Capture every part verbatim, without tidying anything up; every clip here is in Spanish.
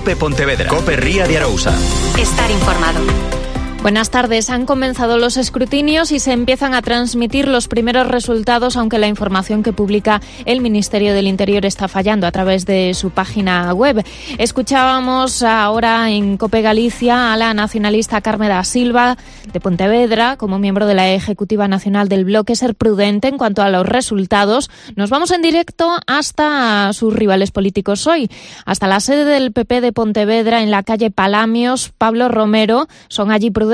COPE Pontevedra. COPE Ría de Arousa. Estar informado. Buenas tardes. Han comenzado los escrutinios y se empiezan a transmitir los primeros resultados, aunque la información que publica el Ministerio del Interior está fallando a través de su página web. Escuchábamos ahora en COPE Galicia a la nacionalista Carme da Silva de Pontevedra, como miembro de la Ejecutiva Nacional del Bloque, ser prudente en cuanto a los resultados. Nos vamos en directo hasta sus rivales políticos hoy, hasta la sede del P P de Pontevedra en la calle Palamios. Pablo Romero, son allí prudentes.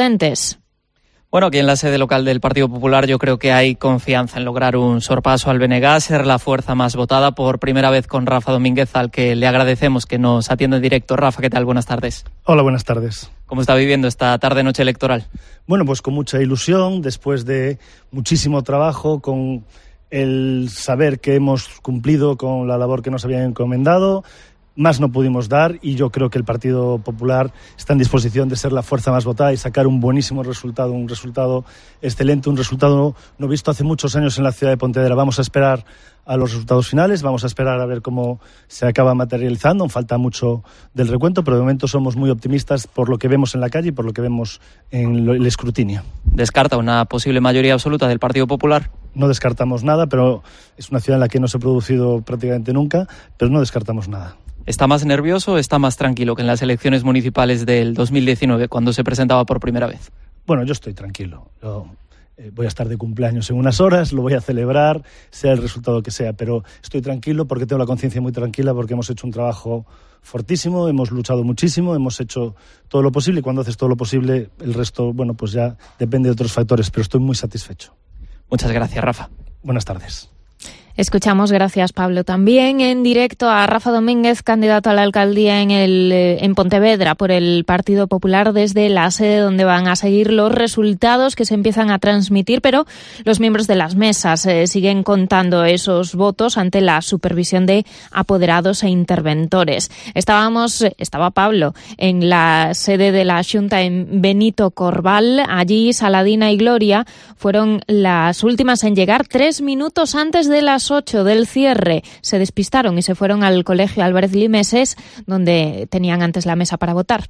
Bueno, aquí en la sede local del Partido Popular yo creo que hay confianza en lograr un sorpaso al B N G, ser la fuerza más votada por primera vez con Rafa Domínguez, al que le agradecemos que nos atienda en directo. Rafa, ¿qué tal? Buenas tardes. Hola, buenas tardes. ¿Cómo está viviendo esta tarde-noche electoral? Bueno, pues con mucha ilusión, después de muchísimo trabajo, con el saber que hemos cumplido con la labor que nos habían encomendado. Más no pudimos dar y yo creo que el Partido Popular está en disposición de ser la fuerza más votada y sacar un buenísimo resultado, un resultado excelente, un resultado no visto hace muchos años en la ciudad de Pontevedra. Vamos a esperar a los resultados finales, vamos a esperar a ver cómo se acaba materializando. Falta mucho del recuento, pero de momento somos muy optimistas por lo que vemos en la calle y por lo que vemos en el escrutinio. ¿Descarta una posible mayoría absoluta del Partido Popular? No descartamos nada, pero es una ciudad en la que no se ha producido prácticamente nunca, pero no descartamos nada. ¿Está más nervioso o está más tranquilo que en las elecciones municipales del dos mil diecinueve, cuando se presentaba por primera vez? Bueno, yo estoy tranquilo. Yo, eh, voy a estar de cumpleaños en unas horas, lo voy a celebrar, sea el resultado que sea, pero estoy tranquilo porque tengo la conciencia muy tranquila, porque hemos hecho un trabajo fortísimo, hemos luchado muchísimo, hemos hecho todo lo posible y cuando haces todo lo posible, el resto, bueno, pues ya depende de otros factores, pero estoy muy satisfecho. Muchas gracias, Rafa. Buenas tardes. Escuchamos, gracias Pablo, también en directo a Rafa Domínguez, candidato a la alcaldía en el en Pontevedra por el Partido Popular, desde la sede donde van a seguir los resultados que se empiezan a transmitir, pero los miembros de las mesas eh, siguen contando esos votos ante la supervisión de apoderados e interventores. Estábamos, estaba Pablo en la sede de la Xunta en Benito Corbal. Allí Saladina y Gloria fueron las últimas en llegar, tres minutos antes de las ocho del cierre. Se despistaron y se fueron al Colegio Álvarez Limeses, donde tenían antes la mesa para votar.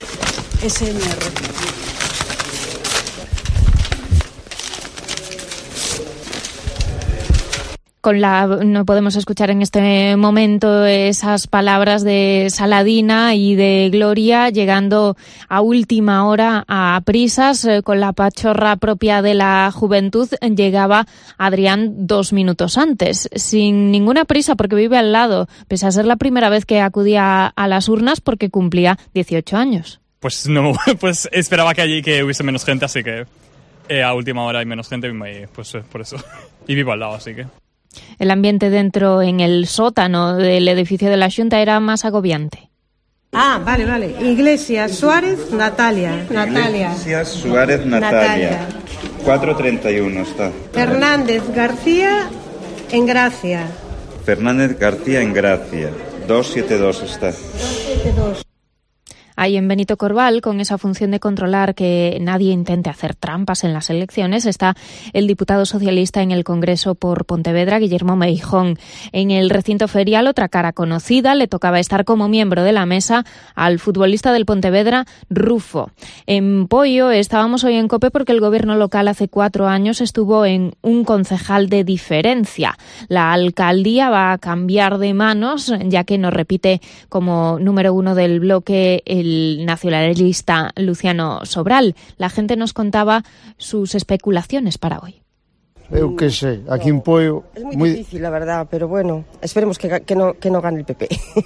S M R. Con la, no podemos escuchar en este momento esas palabras de Saladina y de Gloria, llegando a última hora a prisas, eh, con la pachorra propia de la juventud. Llegaba Adrián dos minutos antes, sin ninguna prisa porque vive al lado, pese a ser la primera vez que acudía a las urnas porque cumplía dieciocho años. Pues no, pues esperaba que allí que hubiese menos gente, así que eh, a última hora hay menos gente, y pues eh, por eso. Y vivo al lado, así que... El ambiente dentro, en el sótano del edificio de la Xunta, era más agobiante. Ah, vale, vale. Iglesias Suárez, Natalia. Natalia. Iglesias Suárez, Natalia. Natalia. cuatro treinta y uno está. Fernández García, en Gracia. Fernández García, en Gracia. doscientos setenta y dos está. doscientos setenta y dos. Ahí en Benito Corbal, con esa función de controlar que nadie intente hacer trampas en las elecciones, está el diputado socialista en el Congreso por Pontevedra, Guillermo Meijón. En el recinto ferial, otra cara conocida, le tocaba estar como miembro de la mesa al futbolista del Pontevedra, Rufo. En Poio estábamos hoy en COPE porque el gobierno local hace cuatro años estuvo en un concejal de diferencia. La alcaldía va a cambiar de manos, ya que no repite como número uno del bloque el el nacionalista Luciano Sobral. La gente nos contaba sus especulaciones para hoy. Eu que sei, aquí en Poio... Es muy, muy difícil, la verdad, pero bueno, esperemos que, que, no, que no gane el P P.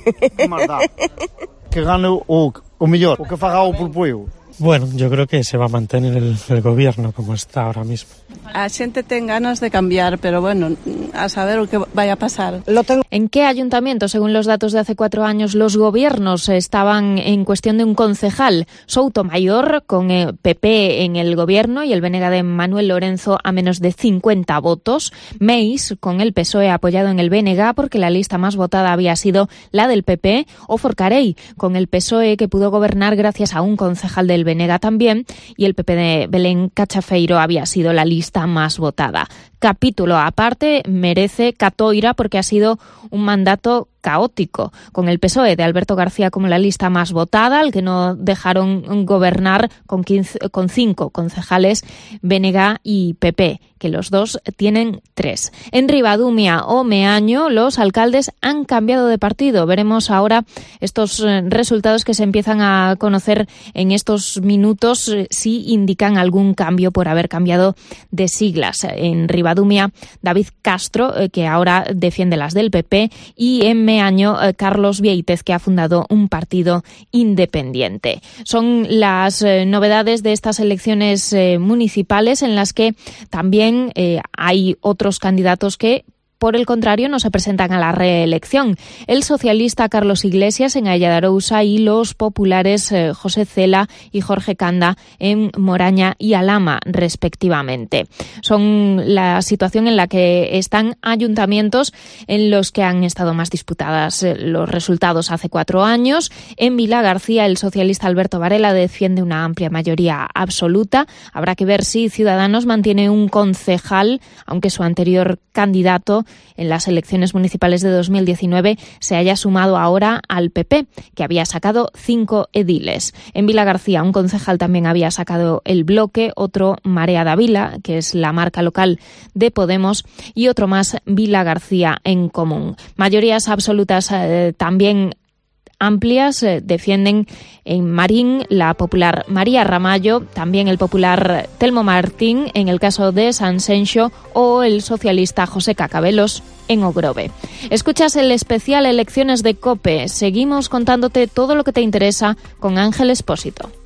Que gane o, o mellor, o que faga o por Poio. Bueno, yo creo que se va a mantener el, el gobierno como está ahora mismo. A xente ten ganas de cambiar, pero bueno, a saber o que vaya a pasar. ¿En qué ayuntamiento, según los datos de hace cuatro años, los gobiernos estaban en cuestión de un concejal? Soutomayor, con el P P en el gobierno y el B N G de Manuel Lorenzo a menos de cincuenta votos. Meis, con el P S O E apoyado en el B N G porque la lista más votada había sido la del P P. O Forcarei, con el P S O E que pudo gobernar gracias a un concejal del B N G también, y el P P de Belén Cachafeiro había sido la lista más votada. Capítulo aparte merece Catoira porque ha sido un mandato caótico, con el P S O E de Alberto García como la lista más votada, al que no dejaron gobernar con, quince, con cinco concejales B N G y P P, que los dos tienen tres. En Ribadumia o Meaño, los alcaldes han cambiado de partido. Veremos ahora estos resultados que se empiezan a conocer en estos minutos si indican algún cambio por haber cambiado de siglas. En Ribadumia, David Castro, que ahora defiende las del P P, y en Meaño, Carlos Vieitez, que ha fundado un partido independiente. Son las novedades de estas elecciones municipales, en las que también Eh, hay otros candidatos que, por el contrario, no se presentan a la reelección. El socialista Carlos Iglesias en Aya de Arousa y los populares eh, José Cela y Jorge Canda en Moraña y Alhama, respectivamente. Son la situación en la que están ayuntamientos en los que han estado más disputadas eh, los resultados hace cuatro años. En Vilagarcía, el socialista Alberto Varela defiende una amplia mayoría absoluta. Habrá que ver si Ciudadanos mantiene un concejal, aunque su anterior candidato en las elecciones municipales de dos mil diecinueve se haya sumado ahora al P P, que había sacado cinco ediles. En Vilagarcía, un concejal también había sacado el Bloque, otro Marea da Vila, que es la marca local de Podemos, y otro más Vilagarcía en Común. Mayorías absolutas eh, también amplias eh, defienden en Marín la popular María Ramallo, también el popular Telmo Martín en el caso de Sanxenxo o el socialista José Cacabelos en Ogrove. Escuchas el especial Elecciones de COPE. Seguimos contándote todo lo que te interesa con Ángel Expósito.